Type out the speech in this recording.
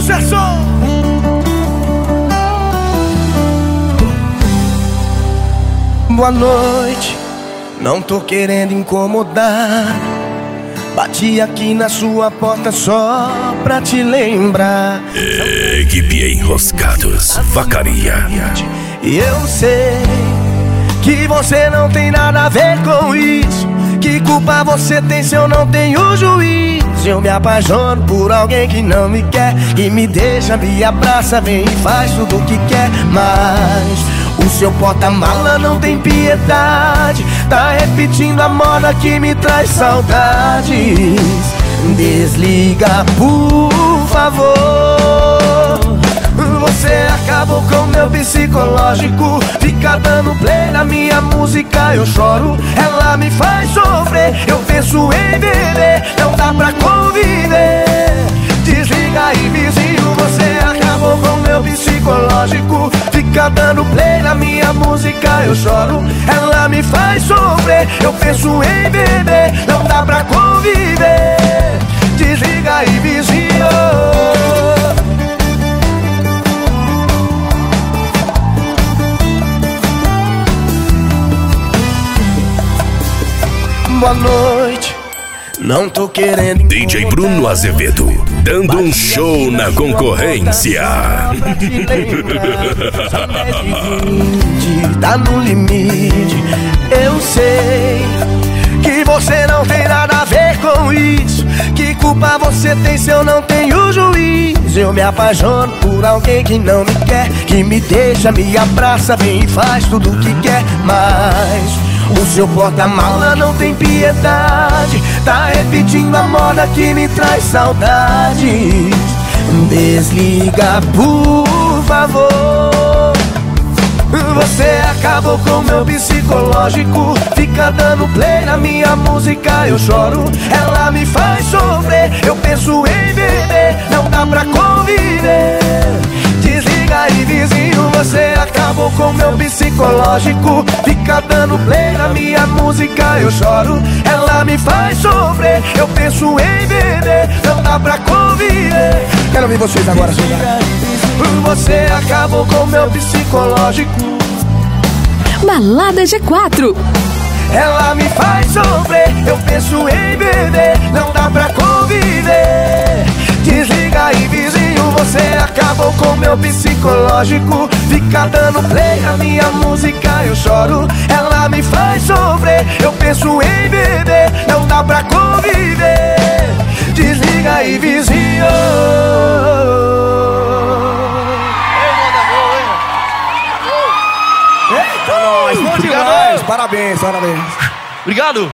sucesso! Boa noite, não tô querendo incomodar. Bati aqui na sua porta só pra te lembrar. Equipe Enroscados, Vacaria. E eu sei que você não tem nada a ver com isso. Que culpa você tem se eu não tenho juízo? Eu me apaixono por alguém que não me quer, que me deixa, me abraça, vem e faz tudo o que quer. Mas o seu porta-mala não tem piedade, tá repetindo a moda que me traz saudades. Desliga, por favor. Você acabou com meu psicológico. Fica dando play na minha música, eu choro. Ela me faz sofrer, eu penso em beber. Não dá pra conviver. Desliga aí, vizinho, você acabou com meu psicológico. Fica dando play na minha música, eu choro. Ela me faz sofrer, eu penso em beber. Não dá pra conviver. Desliga aí, vizinho. Boa noite, não tô querendo DJ Bruno Azevedo, dando um show na concorrência. Tá no limite. Eu sei que você não tem nada a ver com isso. Que culpa você tem se eu não tenho juízo? Eu me apaixono por alguém que não me quer, que me deixa, me abraça, vem e faz tudo o que quer. Mas o seu porta-mala não tem piedade, tá repetindo a moda que me traz saudades. Desliga, por favor. Você acabou com meu psicológico. Fica dando play na minha música, eu choro. Ela me faz sofrer, eu penso em beber. Não dá pra conviver. Desliga aí, vizinho, você acabou com meu psicológico. Fica dando play na minha música, eu choro. Ela me faz sofrer, eu penso em beber. Não dá pra conviver. Quero ouvir vocês agora, chegar. Você acabou com meu psicológico. Balada G4. Ela me faz sofrer, eu penso em beber. Não dá pra conviver. Desliga aí, vizinho, você acabou com meu psicológico. Fica dando play na minha música, eu choro. Ela me faz sofrer, eu penso em beber. Não dá pra conviver. Desliga aí, vizinho. Eita, nós, bom demais. Parabéns, parabéns. Obrigado.